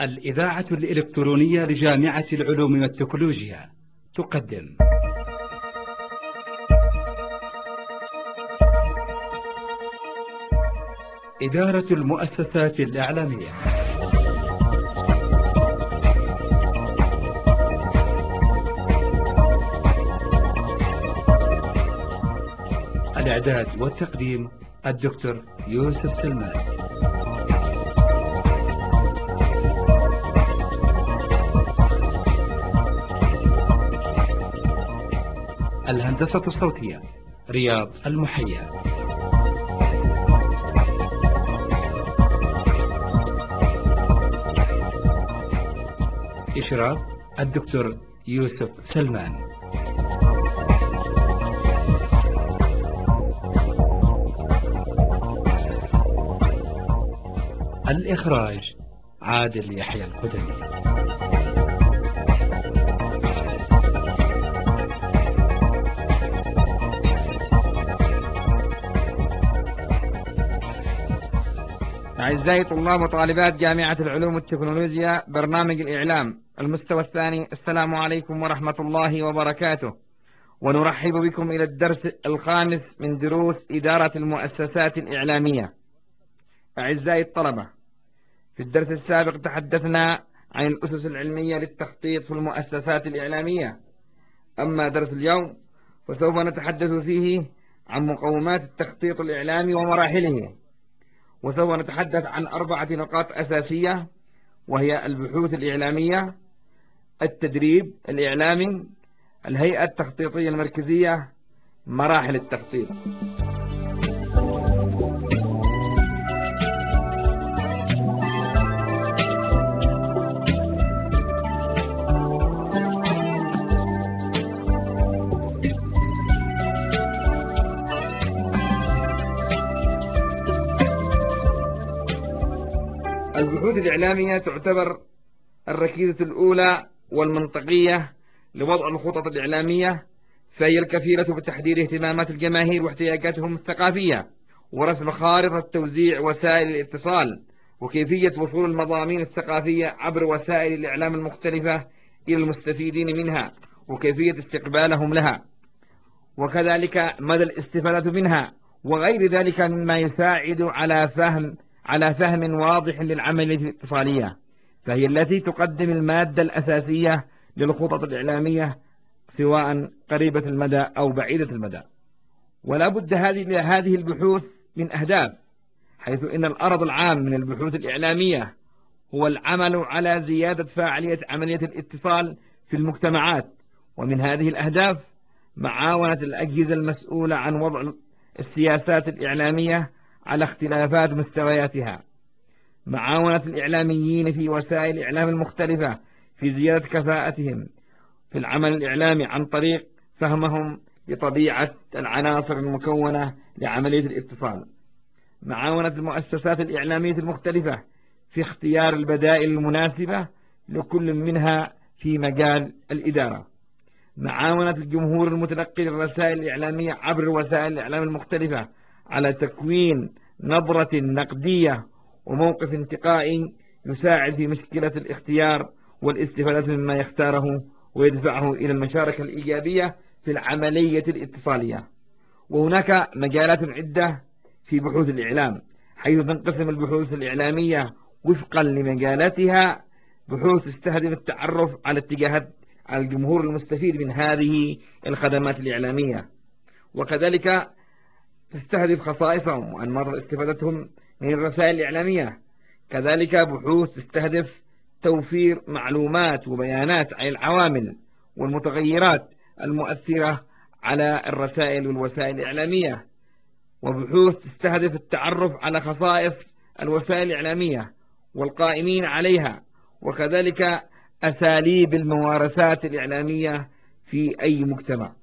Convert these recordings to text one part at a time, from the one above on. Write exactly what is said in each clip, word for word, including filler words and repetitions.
الإذاعة الإلكترونية لجامعة العلوم والتكنولوجيا تقدم إدارة المؤسسات الإعلامية. الإعداد والتقديم الدكتور يوسف سلمان. الهندسة الصوتية رياض المحيا. إشراف الدكتور يوسف سلمان. الإخراج عادل يحيى القدمي. أعزائي طلاب وطالبات جامعة العلوم والتكنولوجيا، برنامج الإعلام المستوى الثاني. السلام عليكم ورحمة الله وبركاته، ونرحب بكم إلى الدرس الخامس من دروس إدارة المؤسسات الإعلامية. أعزائي الطلبة، في الدرس السابق تحدثنا عن الأسس العلمية للتخطيط في المؤسسات الإعلامية. أما درس اليوم فسوف نتحدث فيه عن مقومات التخطيط الإعلامي ومراحله، وسوف نتحدث عن أربعة نقاط أساسية، وهي البحوث الإعلامية، التدريب الإعلامي، الهيئة التخطيطية المركزية، مراحل التخطيط. البحوث الإعلامية تعتبر الركيزة الأولى والمنطقية لوضع الخطط الإعلامية، فهي الكفيلة بتحديد اهتمامات الجماهير واحتياجاتهم الثقافية، ورسم خارطة توزيع وسائل الاتصال، وكيفية وصول المضامين الثقافية عبر وسائل الإعلام المختلفة إلى المستفيدين منها، وكيفية استقبالهم لها، وكذلك مدى الاستفادة منها، وغير ذلك مما يساعد على فهم على فهم واضح للعملية الاتصالية، فهي التي تقدم المادة الأساسية للخطط الإعلامية، سواء قريبة المدى أو بعيدة المدى. ولا بد هذه هذه البحوث من أهداف، حيث إن الغرض العام من البحوث الإعلامية هو العمل على زيادة فاعلية عملية الاتصال في المجتمعات. ومن هذه الأهداف معاونة الأجهزة المسؤولة عن وضع السياسات الإعلامية على اختلافات مستوياتها، معاونة الإعلاميين في وسائل الإعلام المختلفة في زيادة كفاءتهم في العمل الإعلامي عن طريق فهمهم لطبيعة العناصر المكونة لعملية الاتصال، معاونة المؤسسات الإعلامية المختلفة في اختيار البدائل المناسبة لكل منها في مجال الإدارة، معاونة الجمهور المتلقي للرسائل الإعلامية عبر وسائل الإعلام المختلفة على تكوين نظرة نقدية وموقف انتقائي يساعد في مشكلة الاختيار والاستفادة مما يختاره ويدفعه إلى المشاركة الإيجابية في العملية الاتصالية. وهناك مجالات عدة في بحوث الإعلام، حيث تنقسم البحوث الإعلامية وفقا لمجالاتها: بحوث تستهدف التعرف على اتجاهات على الجمهور المستفيد من هذه الخدمات الإعلامية، وكذلك تستهدف خصائصهم وأنماط استفادتهم من الرسائل الإعلامية. كذلك بحوث تستهدف توفير معلومات وبيانات عن العوامل والمتغيرات المؤثرة على الرسائل والوسائل الإعلامية، وبحوث تستهدف التعرف على خصائص الوسائل الإعلامية والقائمين عليها، وكذلك أساليب الممارسات الإعلامية في أي مجتمع.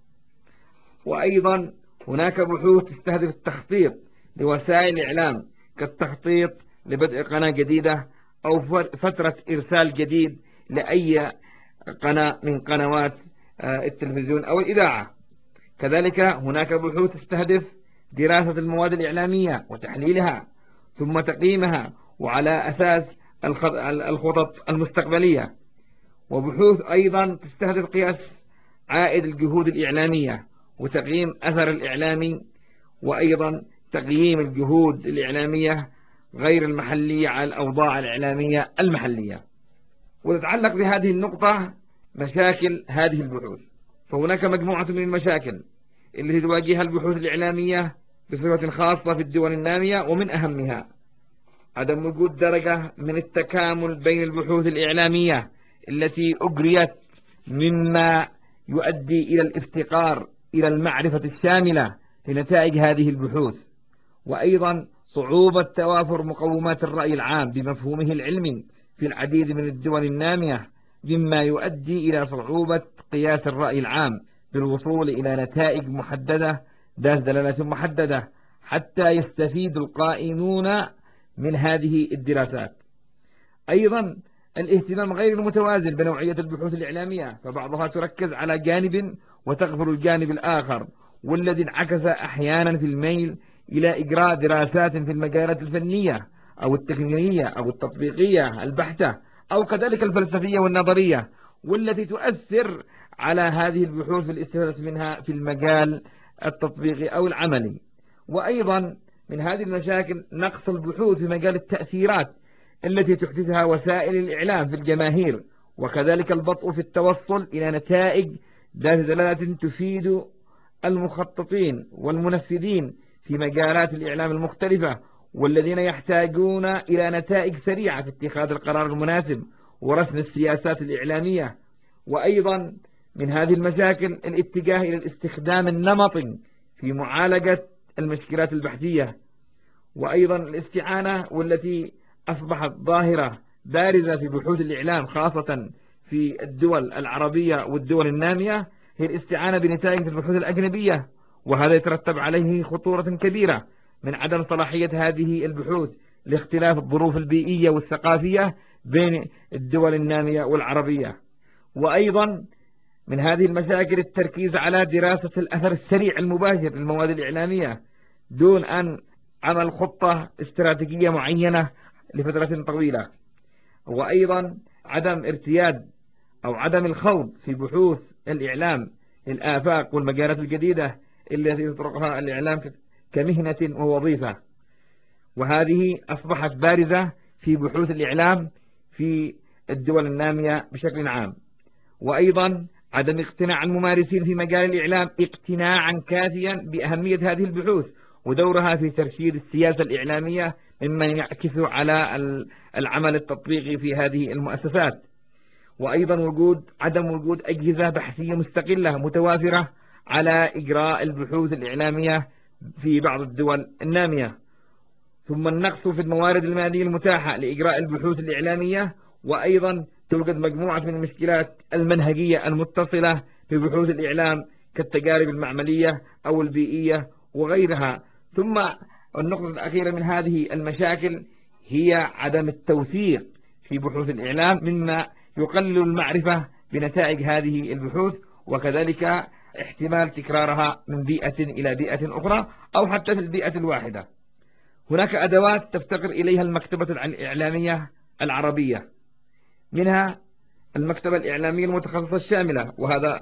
وأيضا هناك بحوث تستهدف التخطيط لوسائل الإعلام، كالتخطيط لبدء قناة جديدة أو فترة إرسال جديد لأي قناة من قنوات التلفزيون أو الإذاعة. كذلك هناك بحوث تستهدف دراسة المواد الإعلامية وتحليلها ثم تقييمها، وعلى أساس الخطط المستقبلية، وبحوث أيضا تستهدف قياس عائد الجهود الإعلامية وتقييم أثر الإعلامي، وأيضا تقييم الجهود الإعلامية غير المحلية على الأوضاع الإعلامية المحلية. وتتعلق بهذه النقطة مشاكل هذه البحوث، فهناك مجموعة من المشاكل التي تواجهها البحوث الإعلامية بصفة خاصة في الدول النامية، ومن أهمها عدم وجود درجة من التكامل بين البحوث الإعلامية التي أجريت، مما يؤدي إلى الافتقار إلى المعرفة الشاملة لنتائج هذه البحوث، وأيضا صعوبة توافر مقومات الرأي العام بمفهومه العلمي في العديد من الدول النامية، مما يؤدي إلى صعوبة قياس الرأي العام بالوصول إلى نتائج محددة ذات دلالة محددة حتى يستفيد القائمون من هذه الدراسات. أيضا الاهتمام غير المتوازن بنوعية البحوث الإعلامية، فبعضها تركز على جانب وتغفل الجانب الآخر، والذي انعكس أحيانا في الميل إلى إجراء دراسات في المجالات الفنية أو التقنية أو التطبيقية البحتة أو كذلك الفلسفية والنظرية، والتي تؤثر على هذه البحوث في الاستفادة منها في المجال التطبيقي أو العملي. وأيضا من هذه المشاكل نقص البحوث في مجال التأثيرات التي تحدثها وسائل الإعلام في الجماهير، وكذلك البطء في التوصل إلى نتائج ذات دلالة تفيد المخططين والمنفذين في مجالات الإعلام المختلفة، والذين يحتاجون إلى نتائج سريعة في اتخاذ القرار المناسب ورسم السياسات الإعلامية. وأيضا من هذه المشاكل الاتجاه إلى الاستخدام النمطي في معالجة المشكلات البحثية، وأيضا الاستعانة، والتي أصبحت ظاهرة بارزة في بحوث الإعلام خاصة في الدول العربية والدول النامية، هي الاستعانة بنتائج البحوث الأجنبية، وهذا يترتب عليه خطورة كبيرة من عدم صلاحية هذه البحوث لاختلاف الظروف البيئية والثقافية بين الدول النامية والعربية. وأيضا من هذه المشاكل التركيز على دراسة الأثر السريع المباشر للمواد الإعلامية دون أن عمل خطة استراتيجية معينة لفترة طويلة. وأيضا عدم ارتياد أو عدم الخوض في بحوث الإعلام الآفاق والمجالات الجديدة التي يطرقها الإعلام كمهنة ووظيفة، وهذه أصبحت بارزة في بحوث الإعلام في الدول النامية بشكل عام. وأيضا عدم اقتناع الممارسين في مجال الإعلام اقتناعا كافيا بأهمية هذه البحوث ودورها في ترشيد السياسة الإعلامية، مما يعكس على العمل التطبيقي في هذه المؤسسات. وأيضا وجود عدم وجود أجهزة بحثية مستقلة متوافرة على إجراء البحوث الإعلامية في بعض الدول النامية. ثم النقص في الموارد المالية المتاحة لإجراء البحوث الإعلامية، وأيضا توجد مجموعة من المشكلات المنهجية المتصلة ببحوث الإعلام كالتجارب المعملية أو البيئية وغيرها. ثم النقطة الأخيرة من هذه المشاكل هي عدم التوثيق في بحوث الإعلام، مما يقلل المعرفة بنتائج هذه البحوث، وكذلك احتمال تكرارها من بيئة إلى بيئة أخرى أو حتى في البيئة الواحدة. هناك أدوات تفتقر إليها المكتبة الإعلامية العربية، منها المكتبة الإعلامية المتخصصة الشاملة، وهذا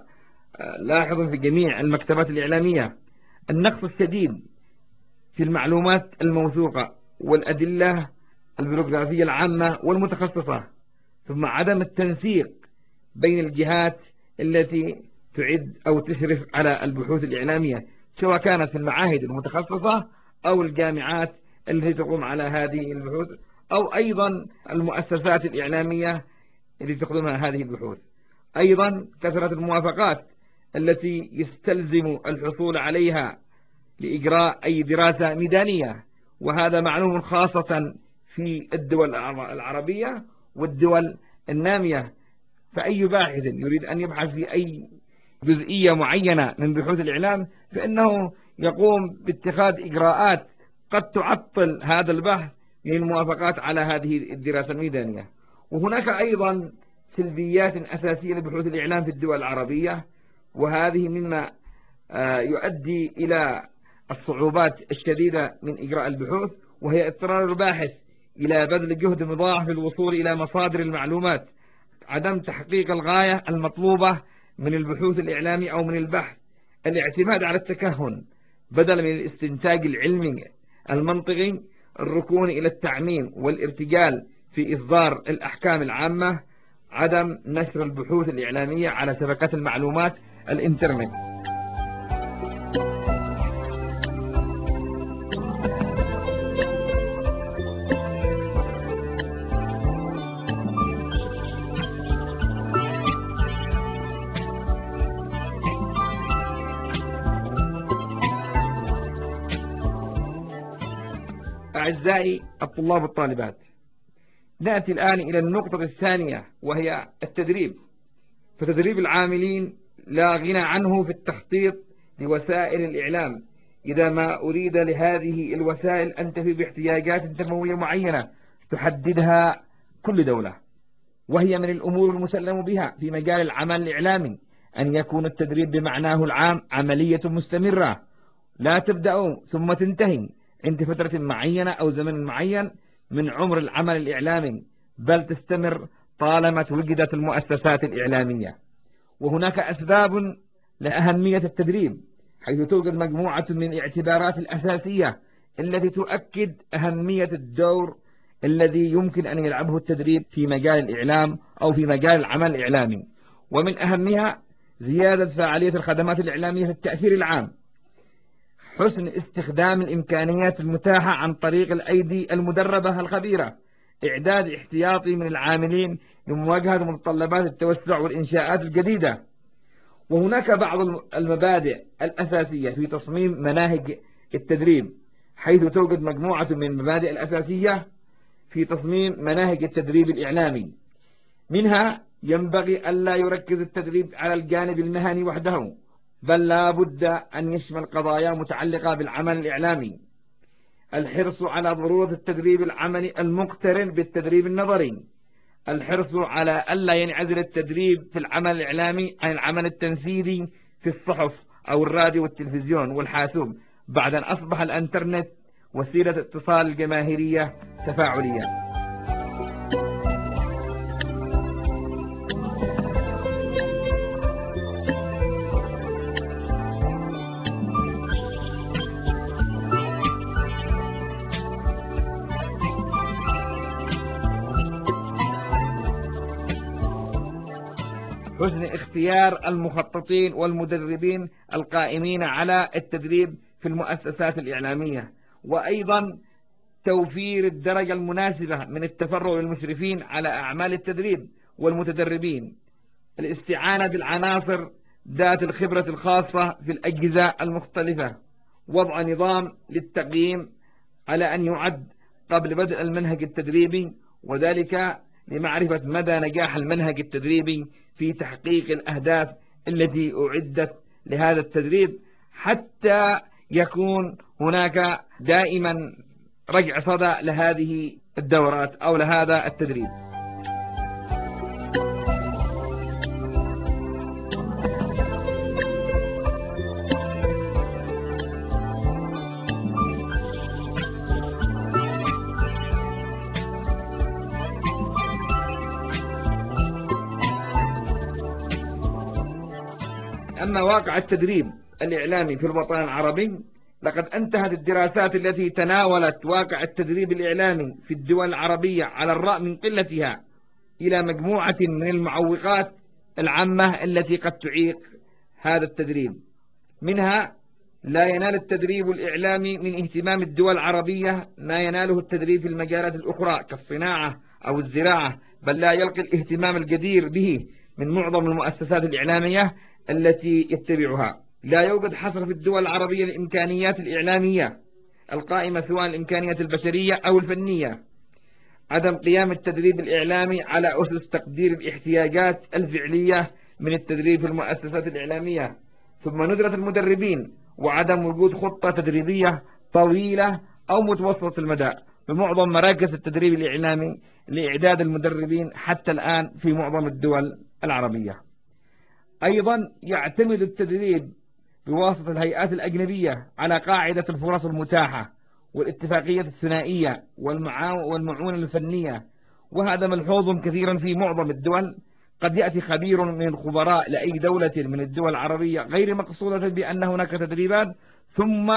لاحظ في جميع المكتبات الإعلامية. النقص الشديد في المعلومات الموثوقة والأدلة البيروغرافية العامة والمتخصصة، ثم عدم التنسيق بين الجهات التي تعد أو تشرف على البحوث الإعلامية، سواء كانت في المعاهد المتخصصة أو الجامعات التي تقوم على هذه البحوث، أو أيضا المؤسسات الإعلامية التي تخدمها هذه البحوث. أيضا كثرة الموافقات التي يستلزم الحصول عليها لإجراء أي دراسة ميدانية، وهذا معلوم خاصة في الدول العربية والدول النامية. فأي باحث يريد أن يبحث في أي جزئية معينة من بحوث الإعلام فإنه يقوم باتخاذ إجراءات قد تعطل هذا البحث من الموافقات على هذه الدراسة الميدانية. وهناك أيضا سلبيات أساسية لبحوث الإعلام في الدول العربية، وهذه مما يؤدي إلى الصعوبات الشديدة من إجراء البحوث، وهي اضطرار الباحث إلى بذل جهد مضاعف في الوصول إلى مصادر المعلومات، عدم تحقيق الغاية المطلوبة من البحوث الإعلامي أو من البحث، الاعتماد على التكهن بدلا من الاستنتاج العلمي المنطقي، الركون إلى التعميم والارتجال في إصدار الأحكام العامة، عدم نشر البحوث الإعلامية على شبكات المعلومات الإنترنت. أعزائي الطلاب والطالبات، نأتي الآن إلى النقطة الثانية وهي التدريب. فتدريب العاملين لا غنى عنه في التخطيط لوسائل الإعلام إذا ما أريد لهذه الوسائل أن تفي باحتياجات تنموية معينة تحددها كل دولة، وهي من الأمور المسلم بها في مجال العمل الإعلامي أن يكون التدريب بمعناه العام عملية مستمرة لا تبدأ ثم تنتهي عند فترة معينة أو زمن معين من عمر العمل الإعلامي، بل تستمر طالما وجدت المؤسسات الإعلامية. وهناك أسباب لأهمية التدريب، حيث توجد مجموعة من الاعتبارات الأساسية التي تؤكد أهمية الدور الذي يمكن أن يلعبه التدريب في مجال الإعلام أو في مجال العمل الإعلامي. ومن أهمها زيادة فعالية الخدمات الإعلامية في التأثير العام، حسن استخدام الإمكانيات المتاحة عن طريق الأيدي المدربة الخبيرة، إعداد احتياطي من العاملين لمواجهة متطلبات التوسع والإنشاءات الجديدة. وهناك بعض المبادئ الأساسية في تصميم مناهج التدريب، حيث توجد مجموعة من المبادئ الأساسية في تصميم مناهج التدريب الإعلامي. منها ينبغي ألا يركز التدريب على الجانب المهني وحده، بل لا بد أن يشمل قضايا متعلقة بالعمل الإعلامي. الحرص على ضرورة التدريب العملي المقترن بالتدريب النظري. الحرص على ألا ينعزل التدريب في العمل الإعلامي عن العمل التنفيذي في الصحف أو الراديو والتلفزيون والحاسوب، بعد أن أصبح الإنترنت وسيلة اتصال الجماهيرية تفاعلية. حسن اختيار المخططين والمدربين القائمين على التدريب في المؤسسات الإعلامية، وأيضا توفير الدرجة المناسبة من التفرغ للمشرفين على أعمال التدريب والمتدربين، الاستعانة بالعناصر ذات الخبرة الخاصة في الأجهزة المختلفة، وضع نظام للتقييم على أن يعد قبل بدء المنهج التدريبي، وذلك لمعرفة مدى نجاح المنهج التدريبي في تحقيق الأهداف التي أعدت لهذا التدريب، حتى يكون هناك دائما رجع صدى لهذه الدورات أو لهذا التدريب. أما واقع التدريب الإعلامي في الوطن العربي، لقد انتهت الدراسات التي تناولت واقع التدريب الإعلامي في الدول العربية على الرغم من قلتها إلى مجموعة من المعوقات العامة التي قد تعيق هذا التدريب. منها لا ينال التدريب الإعلامي من اهتمام الدول العربية ما يناله التدريب في المجالات الأخرى كالصناعة أو الزراعة، بل لا يلقي الاهتمام الجدير به من معظم المؤسسات الإعلامية التي يتبعها. لا يوجد حصر في الدول العربية الإمكانيات الإعلامية القائمة، سواء الإمكانيات البشرية أو الفنية. عدم قيام التدريب الإعلامي على أسس تقدير الاحتياجات الفعلية من التدريب في المؤسسات الإعلامية. ثم ندرة المدربين وعدم وجود خطة تدريبية طويلة أو متوسطة المدى بمعظم مراكز التدريب الإعلامي لإعداد المدربين حتى الآن في معظم الدول العربية. أيضا يعتمد التدريب بواسطة الهيئات الأجنبية على قاعدة الفرص المتاحة، والاتفاقية الثنائية والمعونة الفنية، وهذا ملحوظ كثيرا في معظم الدول. قد يأتي خبير من الخبراء لأي دولة من الدول العربية غير مقصودة بأن هناك تدريبات، ثم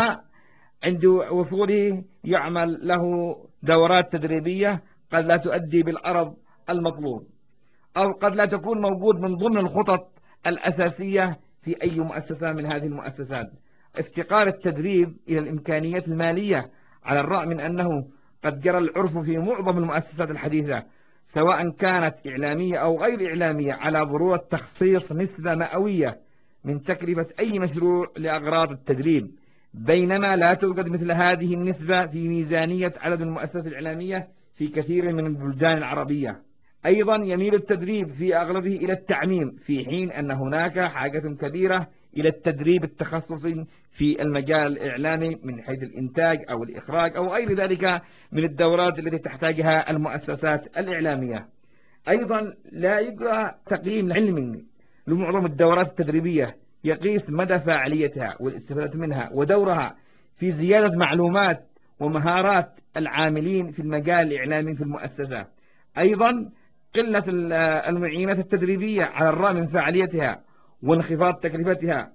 عند وصوله يعمل له دورات تدريبية قد لا تؤدي بالغرض المطلوب، أو قد لا تكون موجود من ضمن الخطط الأساسية في أي مؤسسة من هذه المؤسسات. افتقار التدريب إلى الإمكانيات المالية، على الرغم من أنه قد جرى العرف في معظم المؤسسات الحديثة سواء كانت إعلامية أو غير إعلامية على ضرورة تخصيص نسبة مئوية من تكلفة أي مشروع لأغراض التدريب، بينما لا توجد مثل هذه النسبة في ميزانية عدد المؤسسات الإعلامية في كثير من البلدان العربية. أيضا يميل التدريب في أغلبه إلى التعميم، في حين أن هناك حاجة كبيرة إلى التدريب التخصصي في المجال الإعلامي من حيث الإنتاج أو الإخراج أو غير ذلك من الدورات التي تحتاجها المؤسسات الإعلامية. أيضا لا يجرى تقييم علمي لمعظم الدورات التدريبية يقيس مدى فاعليتها والاستفادة منها ودورها في زيادة معلومات ومهارات العاملين في المجال الإعلامي في المؤسسة. أيضا قلة المعينات التدريبية على الرغم من فاعليتها وانخفاض تكلفتها،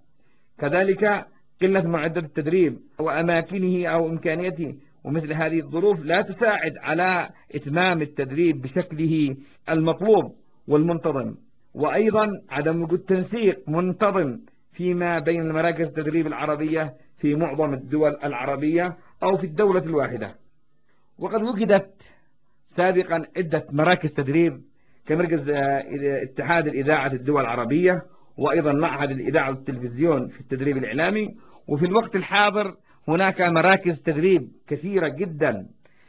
كذلك قلة معدات التدريب وأماكنه أو إمكانيته، ومثل هذه الظروف لا تساعد على إتمام التدريب بشكله المطلوب والمنتظم. وأيضا عدم وجود تنسيق منتظم فيما بين المراكز التدريب العربية في معظم الدول العربية أو في الدولة الواحدة. وقد وجدت سابقا عدة مراكز تدريب كمركز اتحاد الإذاعة الدول العربية، وأيضا معهد الإذاعة والتلفزيون في التدريب الإعلامي. وفي الوقت الحاضر هناك مراكز تدريب كثيرة جدا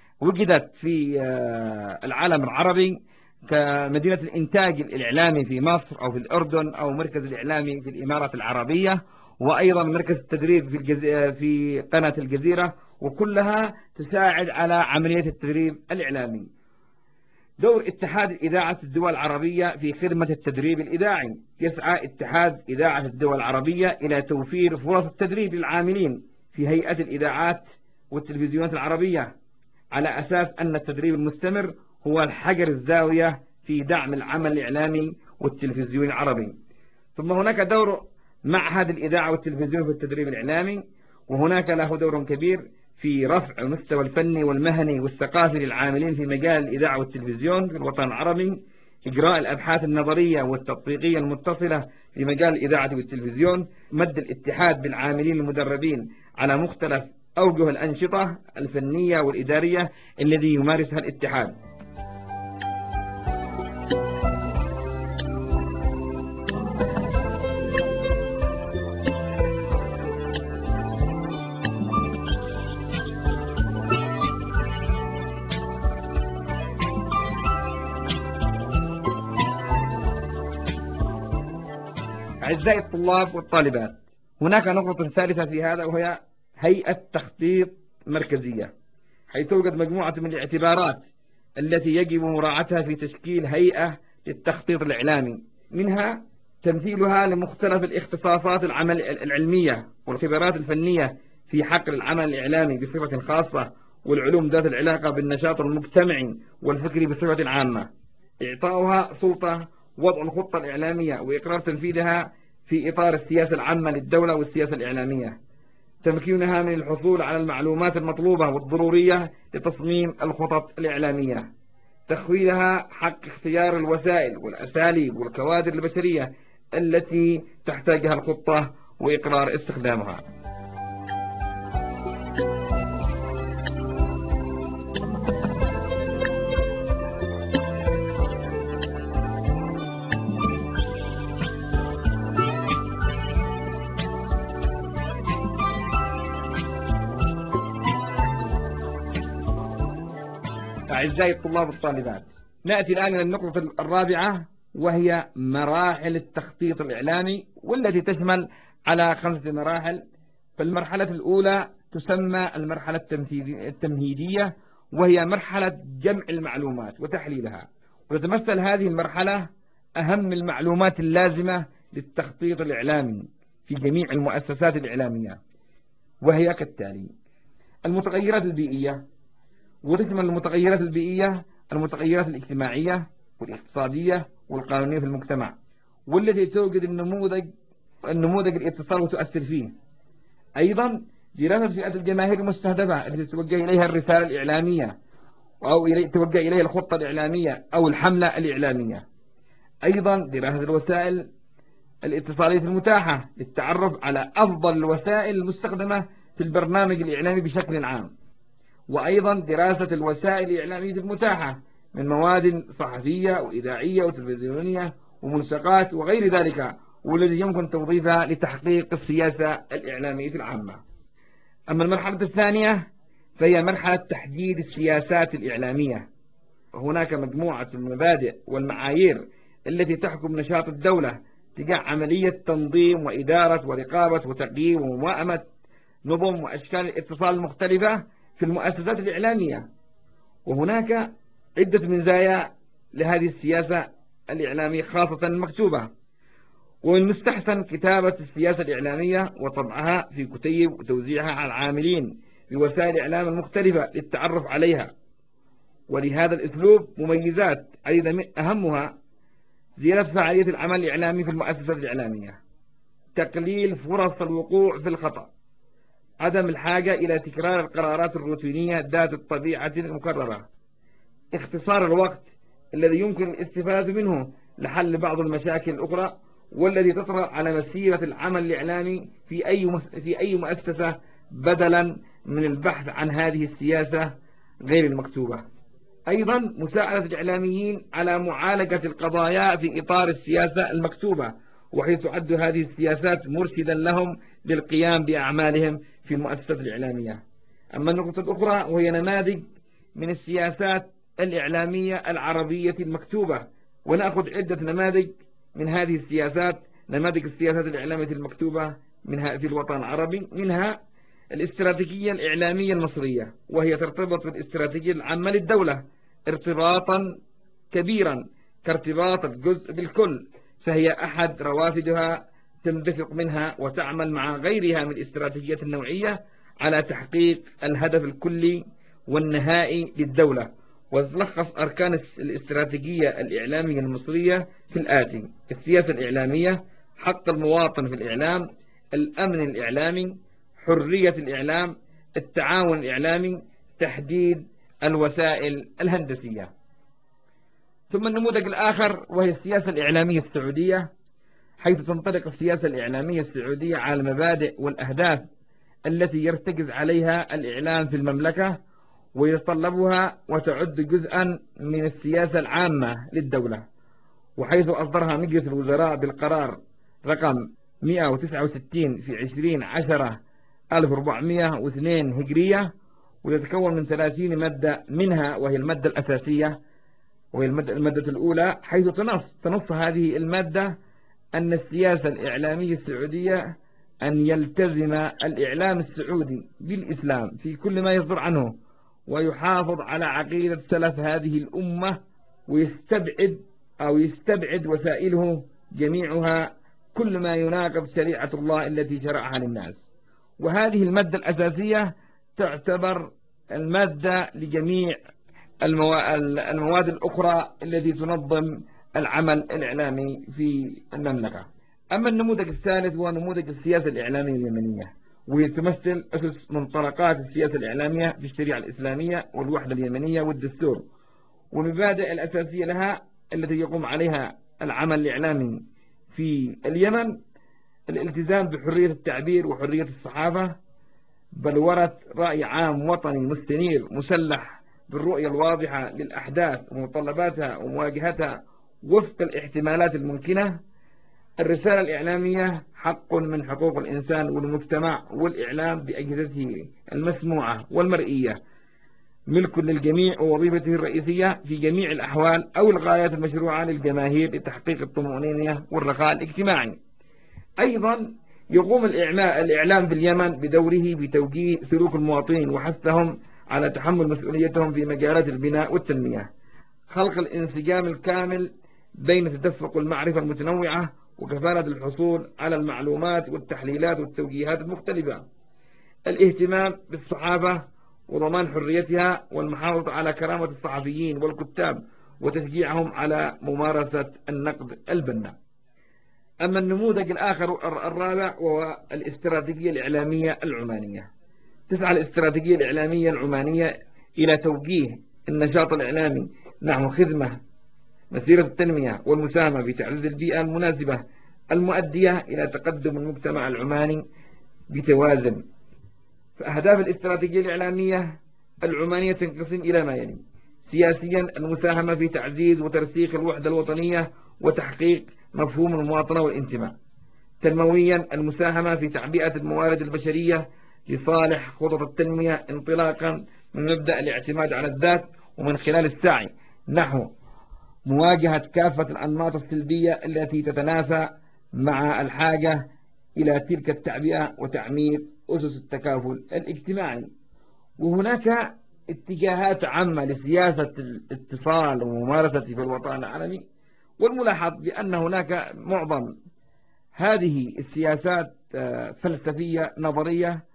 وجدت في العالم العربي، كمدينة الإنتاج الإعلامي في مصر أو في الأردن، أو مركز الإعلامي في الإمارات العربية، وأيضا مركز التدريب في, الجز... في قناة الجزيرة، وكلها تساعد على عملية التدريب الإعلامي. دور اتحاد إذاعة الدول العربية في خدمة التدريب الإذاعي: يسعى اتحاد إذاعة الدول العربية إلى توفير فرص التدريب للعاملين في هيئة الإذاعات والتلفزيونات العربية، على أساس أن التدريب المستمر هو الحجر الزاوية في دعم العمل الإعلامي والتلفزيوني العربي. ثم هناك دور معهد الإذاعة والتلفزيون في التدريب الإعلامي، وهناك له دور كبير في رفع المستوى الفني والمهني والثقافي للعاملين في مجال الإذاعة والتلفزيون في الوطن العربي، إجراء الأبحاث النظرية والتطبيقية المتصلة في مجال الإذاعة والتلفزيون، مد الاتحاد بالعاملين المدربين على مختلف أوجه الأنشطة الفنية والإدارية الذي يمارسها الاتحاد. أعزائي الطلاب والطالبات، هناك نقطة ثالثة في هذا، وهي هيئة تخطيط مركزية، حيث توجد مجموعة من الاعتبارات التي يجب مراعاتها في تشكيل هيئة للتخطيط الإعلامي، منها تمثيلها لمختلف الاختصاصات العمل العلمية والخبرات الفنية في حقل العمل الإعلامي بصفة خاصة، والعلوم ذات العلاقة بالنشاط المجتمعي والفكري بصفة عامة. إعطاؤها سلطة وضع الخطة الإعلامية وإقرار تنفيذها في إطار السياسة العامة للدولة والسياسة الإعلامية. تمكينها من الحصول على المعلومات المطلوبة والضرورية لتصميم الخطط الإعلامية. تخويلها حق اختيار الوسائل والأساليب والكوادر البشرية التي تحتاجها الخطة وإقرار استخدامها. أعزائي الطلاب والطالبات، نأتي الآن إلى النقطة الرابعة، وهي مراحل التخطيط الإعلامي، والتي تشمل على خمسة مراحل. فالمرحلة الأولى تسمى المرحلة التمهيدية، وهي مرحلة جمع المعلومات وتحليلها، وتتمثل هذه المرحلة أهم المعلومات اللازمة للتخطيط الإعلامي في جميع المؤسسات الإعلامية، وهي كالتالي: المتغيرات البيئية، وتشمل المتغيرات البيئية المتغيرات الاجتماعية والاقتصادية والقانونية في المجتمع، والتي توجد النموذج النموذج الاتصال وتؤثر فيه. أيضا دراسة فئات الجماهير المستهدفة التي توجه إليها الرسالة الإعلامية أو توجه إليها الخطة الإعلامية أو الحملة الإعلامية. أيضا دراسة الوسائل الاتصالية المتاحة للتعرف على أفضل الوسائل المستخدمة في البرنامج الإعلامي بشكل عام. وأيضا دراسة الوسائل الإعلامية المتاحة من مواد صحفية وإذاعية وتلفزيونية وملصقات وغير ذلك، والذي يمكن توظيفها لتحقيق السياسة الإعلامية العامة. أما المرحلة الثانية فهي مرحلة تحديد السياسات الإعلامية. هناك مجموعة المبادئ والمعايير التي تحكم نشاط الدولة تجاه عملية تنظيم وإدارة ورقابة وتقييم وموائمة نظم وأشكال الاتصال المختلفة في المؤسسات الإعلامية. وهناك عدة مزايا لهذه السياسة الإعلامية خاصة المكتوبة، ومن المستحسن كتابة السياسة الإعلامية وطبعها في كتيب وتوزيعها على العاملين بوسائل الإعلام المختلفة للتعرف عليها. ولهذا الأسلوب مميزات أيضا أهمها زيادة فعالية العمل الإعلامي في المؤسسات الإعلامية، تقليل فرص الوقوع في الخطأ، عدم الحاجة إلى تكرار القرارات الروتينية ذات الطبيعة المكررة، اختصار الوقت الذي يمكن الاستفادة منه لحل بعض المشاكل الأخرى والذي تطرأ على مسيرة العمل الإعلامي في أي في أي مؤسسة، بدلا من البحث عن هذه السياسة غير المكتوبة. أيضا مساعدة الإعلاميين على معالجة القضايا في إطار السياسة المكتوبة، وحيث تعد هذه السياسات مرشدا لهم للقيام بأعمالهم في المؤسسات الإعلامية. أما النقطة الأخرى وهي نماذج من السياسات الإعلامية العربية المكتوبة، ونأخذ عدة نماذج من هذه السياسات، نماذج السياسات الإعلامية المكتوبة منها في الوطن العربي. منها الاستراتيجية الإعلامية المصرية، وهي ترتبط بالاستراتيجية العامة للدولة ارتباطا كبيرا كارتباط الجزء بالكل، فهي أحد روافدها تنبثق منها وتعمل مع غيرها من الاستراتيجيات النوعية على تحقيق الهدف الكلي والنهائي للدولة. وتلخص أركان الاستراتيجية الإعلامية المصرية في الآتي: السياسة الإعلامية، حق المواطن في الإعلام، الأمن الإعلامي، حرية الإعلام، التعاون الإعلامي، تحديد الوسائل الهندسية. ثم النموذج الآخر وهي السياسة الإعلامية السعودية، حيث تنطلق السياسة الإعلامية السعودية على المبادئ والأهداف التي يرتكز عليها الإعلام في المملكة ويتطلبها، وتعد جزءا من السياسة العامة للدولة، وحيث أصدرها مجلس الوزراء بالقرار رقم مئة وتسعة وستين في عشرين عشرة ألف وأربعمئة واثنين هجرية، وتتكون من ثلاثين مادة، منها وهي المادة الأساسية وهي المادة الأولى، حيث تنص تنص هذه المادة أن السياسة الإعلامية السعودية أن يلتزم الإعلام السعودي بالإسلام في كل ما يصدر عنه، ويحافظ على عقيدة سلف هذه الأمة، ويستبعد أو يستبعد وسائله جميعها كل ما يناقض شريعة الله التي شرعها للناس. وهذه المادة الأساسية تعتبر المادة لجميع المواد الأخرى التي تنظم العمل الإعلامي في المملكة. أما النموذج الثالث هو نموذج السياسة الإعلامية اليمنية، وهي تمثل أسس منطلقات السياسة الإعلامية في الشريعة الإسلامية والوحدة اليمنية والدستور، والمبادئ الأساسية لها التي يقوم عليها العمل الإعلامي في اليمن: الالتزام بحرية التعبير وحرية الصحافة، بلورة رأي عام وطني مستنير مسلح بالرؤية الواضحة للأحداث ومتطلباتها ومواجهتها وفق الاحتمالات الممكنة. الرسالة الإعلامية حق من حقوق الإنسان والمجتمع، والإعلام بأجهزته المسموعة والمرئية ملك للجميع، ووظيفته الرئيسية في جميع الأحوال أو الغايات المشروعة للجماهير لتحقيق الطمأنينة والرخاء الاجتماعي. أيضا يقوم الإعلام في اليمن بدوره بتوجيه سلوك المواطنين وحثهم على تحمل مسؤوليتهم في مجالات البناء والتنمية، خلق الانسجام الكامل بين تدفق المعرفة المتنوعة وكفالة الحصول على المعلومات والتحليلات والتوجيهات المختلفة، الاهتمام بالصحافة وضمان حريتها والمحافظة على كرامة الصحفيين والكتاب وتشجيعهم على ممارسة النقد البناء. أما النموذج الآخر الرابع وهو الاستراتيجية الإعلامية العمانية. تسعى الاستراتيجية الإعلامية العمانية إلى توجيه النشاط الإعلامي نحو خدمة مسيرة التنمية والمساهمة في تعزيز البيئة المناسبة المؤدية إلى تقدم المجتمع العماني بتوازن. فأهداف الاستراتيجية الإعلامية العمانية تنقسم إلى ما يلي: سياسيا المساهمة في تعزيز وترسيخ الوحدة الوطنية وتحقيق مفهوم المواطنة والانتماء. تنمويا المساهمة في تعبئة الموارد البشرية لصالح خطط التنمية انطلاقا من مبدأ الاعتماد على الذات ومن خلال السعي نحو مواجهة كافة الأنماط السلبية التي تتنافى مع الحاجة إلى تلك التعبئة وتعمير أسس التكافل الاجتماعي. وهناك اتجاهات عامة لسياسة الاتصال وممارسته في الوطن العربي، والملاحظ بأن هناك معظم هذه السياسات فلسفية نظرية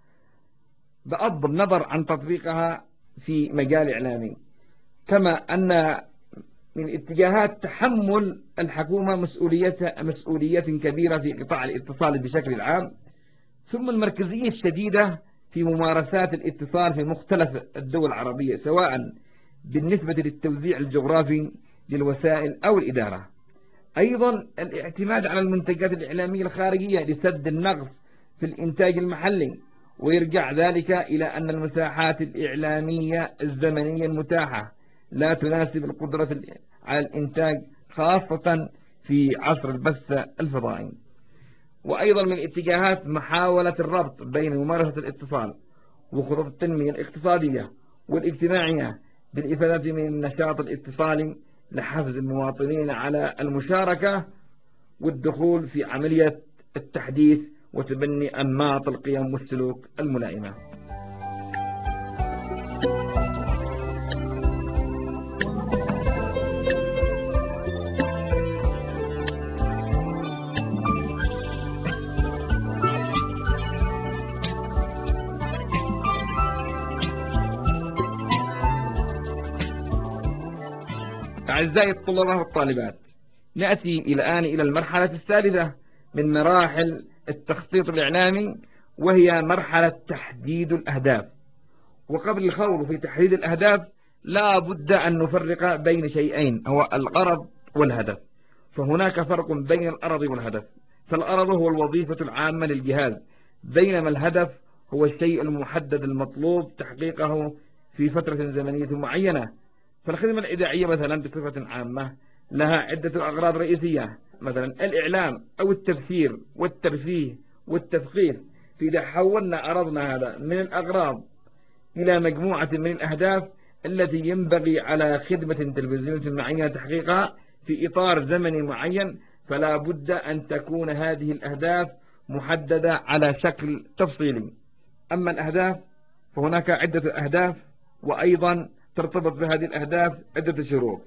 بغض النظر عن تطبيقها في مجال إعلامي، كما أن من اتجاهات تحمل الحكومة مسؤوليتها مسؤولية كبيرة في قطاع الاتصال بشكل عام، ثم المركزية الشديدة في ممارسات الاتصال في مختلف الدول العربية سواء بالنسبة للتوزيع الجغرافي للوسائل أو الإدارة. أيضا الاعتماد على المنتجات الإعلامية الخارجية لسد النقص في الإنتاج المحلي، ويرجع ذلك إلى أن المساحات الإعلامية الزمنية المتاحة لا تناسب القدرة على الإنتاج خاصة في عصر البث الفضائي. وأيضا من الاتجاهات محاولة الربط بين ممارسة الاتصال وخطط التنمية الاقتصادية والاجتماعية بالإفادة من النشاط الاتصالي لحفز المواطنين على المشاركة والدخول في عملية التحديث وتبني أنماط القيم والسلوك الملائمة. أعزائي الطلبة والطالبات، نأتي الآن إلى المرحلة الثالثة من مراحل التخطيط الإعلامي، وهي مرحلة تحديد الأهداف. وقبل الخوض في تحديد الأهداف لا بد أن نفرق بين شيئين، هو الغرض والهدف. فهناك فرق بين الغرض والهدف. فالغرض هو الوظيفة العامة للجهاز، بينما الهدف هو الشيء المحدد المطلوب تحقيقه في فترة زمنية معينة. فالخدمة الإذاعية مثلا بصفة عامة لها عدة أغراض رئيسية، مثلا الإعلام أو التفسير والترفيه والتثقيف. فإذا حولنا أرضنا هذا من الأغراض إلى مجموعة من الأهداف التي ينبغي على خدمة تلفزيونية معينة تحقيقها في إطار زمني معين، فلا بد أن تكون هذه الأهداف محددة على شكل تفصيلي. أما الأهداف فهناك عدة أهداف، وأيضا ترتبط بهذه الأهداف عدة شروط.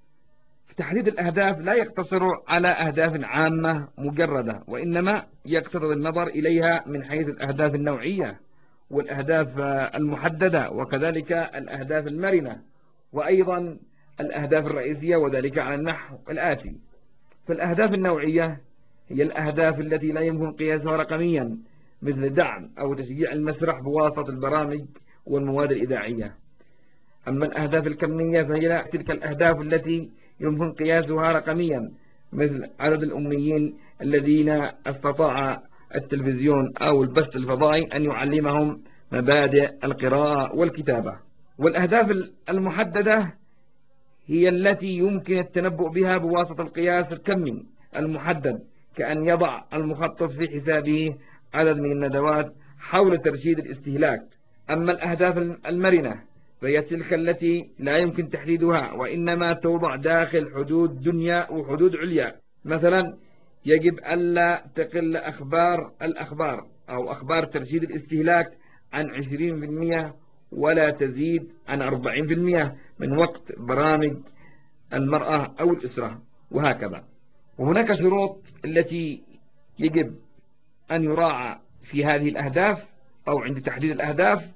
تحديد الأهداف لا يقتصر على أهداف عامة مجردة، وإنما يقتضي النظر إليها من حيث الأهداف النوعية والأهداف المحددة، وكذلك الأهداف المرنة، وأيضا الأهداف الرئيسية، وذلك على النحو الآتي. فالأهداف النوعية هي الأهداف التي لا يمكن قياسها رقميا، مثل دعم أو تشجيع المسرح بواسطة البرامج والمواد الإذاعية. أما الأهداف الكمية فهي تلك الأهداف التي يمكن قياسها رقميا، مثل عدد الأميين الذين استطاع التلفزيون أو البث الفضائي أن يعلمهم مبادئ القراءة والكتابة. والأهداف المحددة هي التي يمكن التنبؤ بها بواسطة القياس الكمي المحدد، كأن يضع المخطط في حسابه عدد من الندوات حول ترشيد الاستهلاك. أما الأهداف المرنة فهي تلك التي لا يمكن تحديدها، وإنما توضع داخل حدود دنيا وحدود عليا. مثلا يجب ألا تقل أخبار الأخبار أو أخبار ترشيد الاستهلاك عن عشرين بالمئة ولا تزيد عن أربعين بالمئة من وقت برامج المرأة أو الأسرة، وهكذا. وهناك شروط التي يجب أن يراعى في هذه الأهداف أو عند تحديد الأهداف.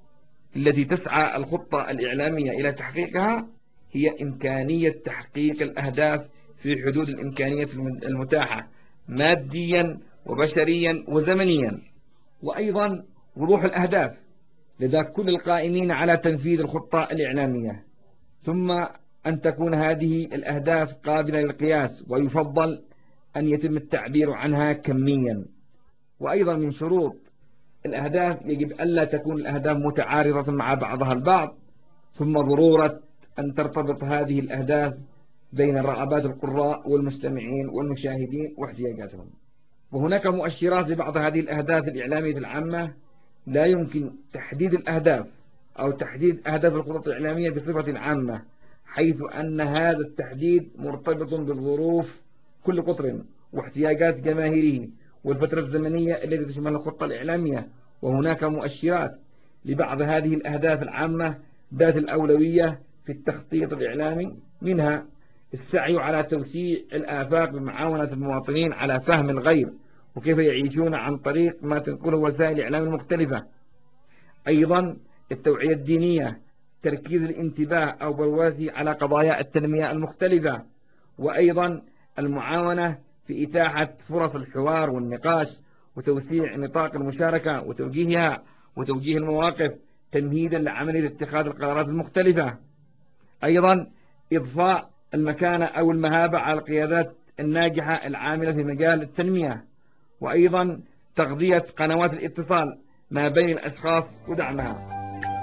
التي تسعى الخطة الإعلامية إلى تحقيقها هي إمكانية تحقيق الأهداف في حدود الإمكانية المتاحة ماديا وبشريا وزمنيا، وأيضا وضوح الأهداف لدى كل القائمين على تنفيذ الخطة الإعلامية، ثم أن تكون هذه الأهداف قابلة للقياس، ويفضل أن يتم التعبير عنها كميا. وأيضا من شروط الأهداف يجب ألا تكون الأهداف متعارضة مع بعضها البعض، ثم ضرورة أن ترتبط هذه الأهداف بين رغبات القراء والمستمعين والمشاهدين واحتياجاتهم. وهناك مؤشرات لبعض هذه الأهداف الإعلامية العامة لا يمكن تحديد الأهداف أو تحديد أهداف الخطط الإعلامية بصفة عامة، حيث أن هذا التحديد مرتبط بالظروف كل قطر واحتياجات جماهيره والفترة الزمنية التي تشمل الخطة الإعلامية. وهناك مؤشرات لبعض هذه الأهداف العامة ذات الأولوية في التخطيط الإعلامي، منها السعي على توسيع الآفاق بمعاونة المواطنين على فهم الغير وكيف يعيشون عن طريق ما تنقله وسائل الإعلام المختلفة. أيضا التوعية الدينية، تركيز الانتباه أو بروازه على قضايا التنمية المختلفة، وأيضا المعاونة في إتاحة فرص الحوار والنقاش وتوسيع نطاق المشاركة وتوجيهها وتوجيه المواقف تمهيدا لعملية اتخاذ القرارات المختلفة. أيضا إضفاء المكانة أو المهابة على القيادات الناجحة العاملة في مجال التنمية، وأيضا تغذية قنوات الاتصال ما بين الأشخاص ودعمها.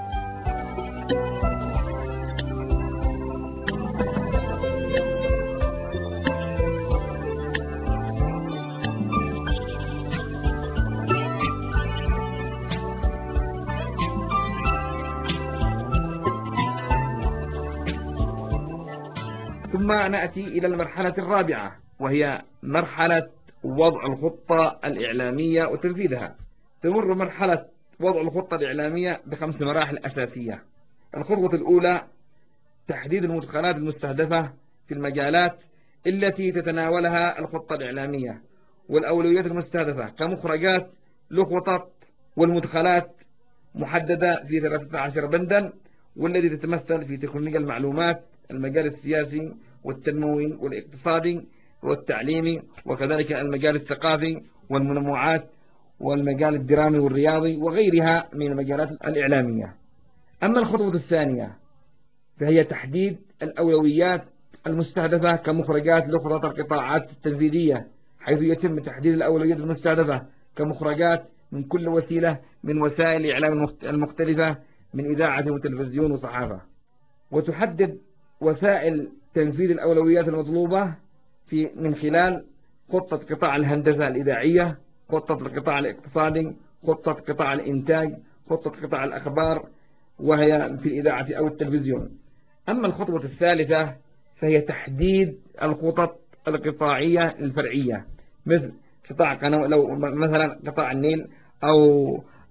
ثم نأتي إلى المرحلة الرابعة، وهي مرحلة وضع الخطة الإعلامية وتنفيذها. تمر مرحلة وضع الخطة الإعلامية بخمس مراحل أساسية. الخطوة الأولى تحديد المدخلات المستهدفة في المجالات التي تتناولها الخطة الإعلامية والأولويات المستهدفة كمخرجات لخطط، والمدخلات محددة في ثلاثة عشر بندا، والتي تتمثل في تكنولوجيا المعلومات، المجال السياسي والتنموي والاقتصادي والتعليمي، وكذلك المجال الثقافي والمنوعات والمجال الدرامي والرياضي وغيرها من المجالات الإعلامية. أما الخطوة الثانية فهي تحديد الأولويات المستهدفة كمخرجات لخطط القطاعات التنفيذية، حيث يتم تحديد الأولويات المستهدفة كمخرجات من كل وسيلة من وسائل الإعلام المختلفة من إذاعة وتلفزيون وصحافة، وتحدد وسائل تنفيذ الأولويات المطلوبة في من خلال خطة قطاع الهندسة الإذاعية، خطة القطاع الاقتصادي، خطة قطاع الإنتاج، خطة قطاع الأخبار، وهي في الإذاعة أو التلفزيون. أما الخطوة الثالثة فهي تحديد الخطط القطاعية الفرعية، مثل قطاع قناة، لو مثلا قطاع النيل أو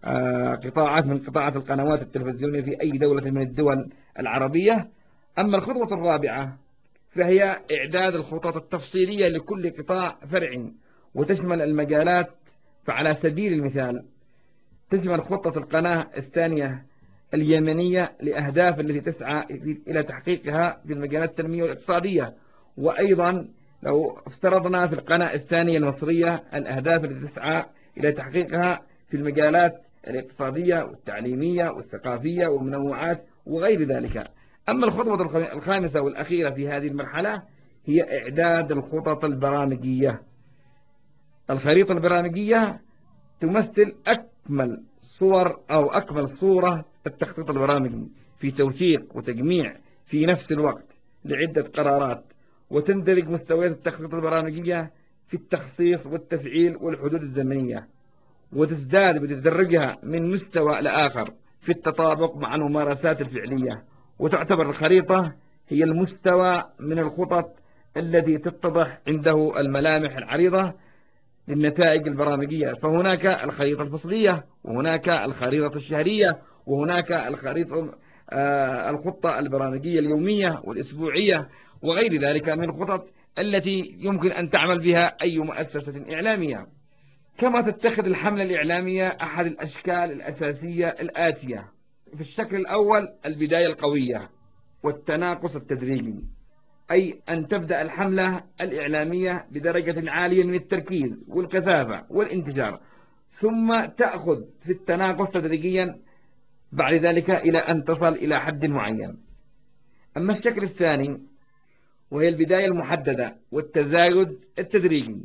قطاعات من قطاعات القنوات التلفزيونية في أي دولة من الدول العربية. أما الخطوة الرابعة فهي إعداد الخطط التفصيلية لكل قطاع فرع وتشمل المجالات. فعلى سبيل المثال تشمل خطة القناة الثانية اليمنية لأهداف التي تسعى إلى تحقيقها في المجالات التنمية والاقتصادية، وأيضا لو افترضنا في القناة الثانية المصرية الأهداف التي تسعى إلى تحقيقها في المجالات الاقتصادية والتعليمية والثقافية والمنوعات وغير ذلك. أما الخطوة الخامسة والأخيرة في هذه المرحلة هي إعداد الخطط البرامجية. الخريطة البرامجية تمثل أكمل صور أو أكمل صورة التخطيط البرامجي في توثيق وتجميع في نفس الوقت لعدة قرارات، وتندرج مستويات التخطيط البرامجية في التخصيص والتفعيل والحدود الزمنية، وتزداد بتدرجها من مستوى لآخر في التطابق مع الممارسات الفعلية. وتعتبر الخريطة هي المستوى من الخطط التي تتضح عنده الملامح العريضة للنتائج البرامجية. فهناك الخريطة الفصلية، وهناك الخريطة الشهرية، وهناك الخريطة آه الخطة البرامجية اليومية والأسبوعية وغير ذلك من الخطط التي يمكن أن تعمل بها أي مؤسسة إعلامية. كما تتخذ الحملة الإعلامية أحد الأشكال الأساسية الآتية: في الشكل الأول البداية القوية والتناقص التدريجي، أي أن تبدأ الحملة الإعلامية بدرجة عالية من التركيز والكثافة والانتشار، ثم تأخذ في التناقص تدريجيا بعد ذلك إلى أن تصل إلى حد معين. أما الشكل الثاني وهي البداية المحددة والتزايد التدريجي،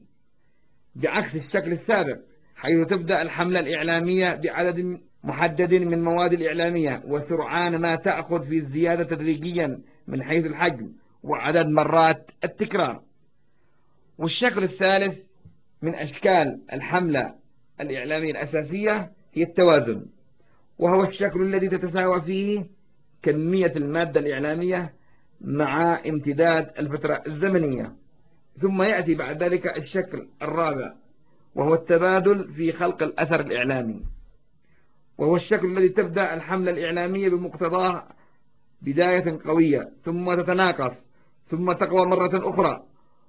بعكس الشكل السابق حيث تبدأ الحملة الإعلامية بعدد محدد من المواد الإعلامية، وسرعان ما تأخذ في الزيادة تدريجيا من حيث الحجم وعدد مرات التكرار. والشكل الثالث من أشكال الحملة الإعلامية الأساسية هي التوازن، وهو الشكل الذي تتساوى فيه كمية المادة الإعلامية مع امتداد الفترة الزمنية. ثم يأتي بعد ذلك الشكل الرابع وهو التبادل في خلق الأثر الإعلامي، وهو الشكل الذي تبدأ الحملة الإعلامية بمقتضاه بداية قوية ثم تتناقص ثم تقوى مرة أخرى،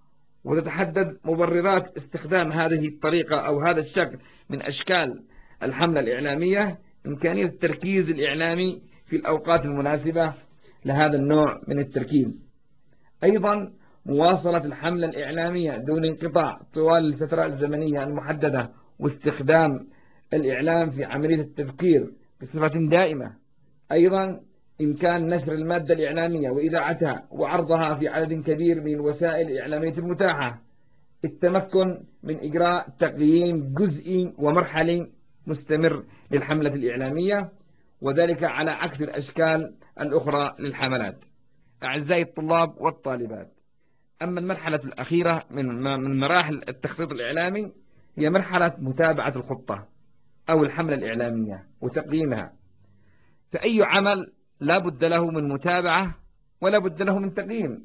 وتتحدد مبررات استخدام هذه الطريقة أو هذا الشكل من أشكال الحملة الإعلامية إمكانية التركيز الإعلامي في الأوقات المناسبة لهذا النوع من التركيز. أيضا مواصلة الحملة الإعلامية دون انقطاع طوال الفترة الزمنية المحددة، واستخدام الإعلام في عملية التفكير بصفة دائمة. أيضا إمكان نشر المادة الإعلامية وإذاعتها وعرضها في عدد كبير من الوسائل الإعلامية المتاحة. التمكن من إجراء تقييم جزئي ومرحلي مستمر للحملة الإعلامية، وذلك على عكس الأشكال الأخرى للحملات. أعزائي الطلاب والطالبات، أما المرحلة الأخيرة من مراحل التخطيط الإعلامي هي مرحلة متابعة الخطة أو الحملة الإعلامية وتقييمها. فأي عمل لا بد له من متابعة ولا بد له من تقييم،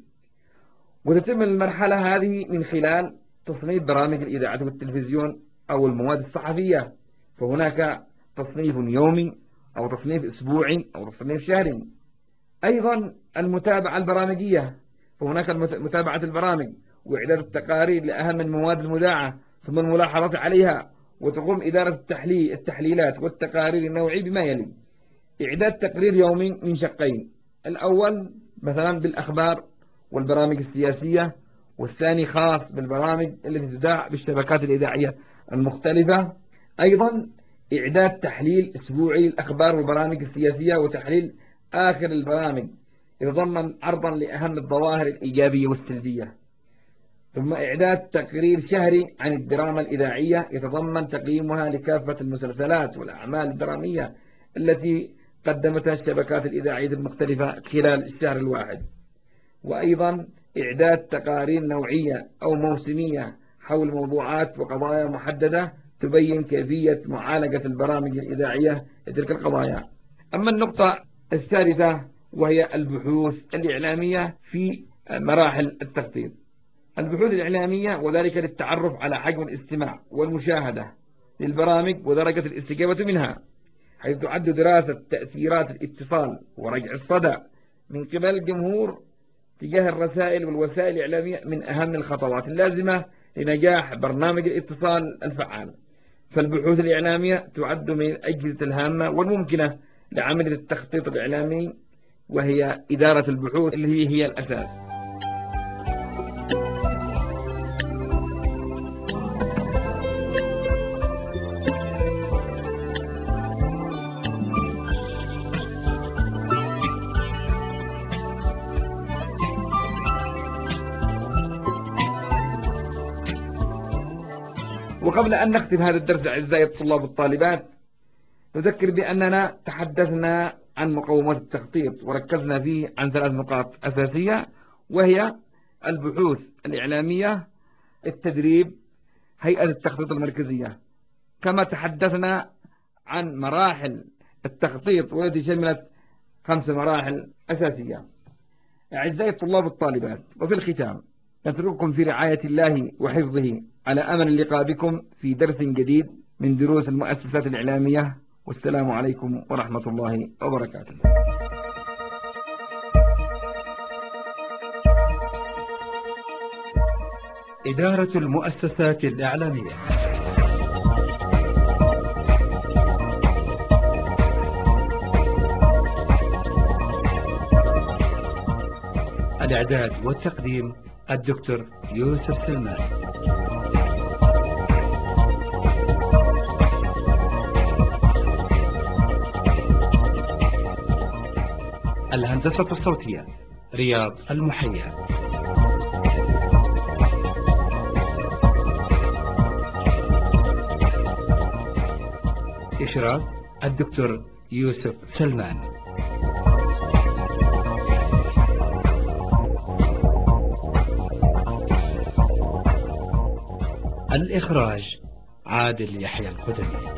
وتتم المرحلة هذه من خلال تصنيف برامج الإذاعة والتلفزيون أو المواد الصحفية، فهناك تصنيف يومي أو تصنيف أسبوعي أو تصنيف شهري. أيضا المتابعة البرامجية، فهناك متابعة البرامج وإعداد التقارير لأهم المواد المذاعة ثم الملاحظة عليها، وتقوم إدارة التحليل التحليلات والتقارير النوعي بما يلي: إعداد تقرير يومي من شقين، الأول مثلا بالأخبار والبرامج السياسية، والثاني خاص بالبرامج التي تذاع بالشبكات الإذاعية المختلفة. أيضا إعداد تحليل أسبوعي للأخبار والبرامج السياسية وتحليل آخر البرامج يتضمن عرضا لأهم الظواهر الإيجابية والسلبية. ثم إعداد تقرير شهري عن الدراما الإذاعية يتضمن تقييمها لكافة المسلسلات والأعمال الدرامية التي قدمتها الشبكات الإذاعية المختلفة خلال الشهر الواحد. وأيضا إعداد تقارير نوعية أو موسمية حول موضوعات وقضايا محددة تبين كيفية معالجة البرامج الإذاعية لتلك القضايا. أما النقطة الثالثة وهي البحوث الإعلامية في مراحل التخطيط. البحوث الإعلامية وذلك للتعرف على حجم الاستماع والمشاهدة للبرامج ودرجة الاستجابة منها، حيث تعد دراسة تأثيرات الاتصال ورجع الصدى من قبل الجمهور تجاه الرسائل والوسائل الإعلامية من أهم الخطوات اللازمة لنجاح برنامج الاتصال الفعال. فالبحوث الإعلامية تعد من الأجهزة الهامة والممكنة لعملية التخطيط الإعلامي، وهي إدارة البحوث اللي هي الأساس. وقبل أن نختم هذا الدرس أعزائي الطلاب والطالبات، نذكر بأننا تحدثنا عن مقومات التخطيط وركزنا فيه عن ثلاث نقاط أساسية، وهي البحوث الإعلامية، التدريب، هيئة التخطيط المركزية. كما تحدثنا عن مراحل التخطيط والتي شملت خمس مراحل أساسية. أعزائي الطلاب والطالبات، وفي الختام نترككم في رعاية الله وحفظه على أمل اللقاء بكم في درس جديد من دروس المؤسسات الإعلامية، والسلام عليكم ورحمة الله وبركاته. إدارة المؤسسات الإعلامية. الإعداد والتقديم الدكتور يوسف سلمان. الهندسة الصوتية رياض المحيا. إشراف الدكتور يوسف سلمان. الإخراج عادل يحيى القدمي.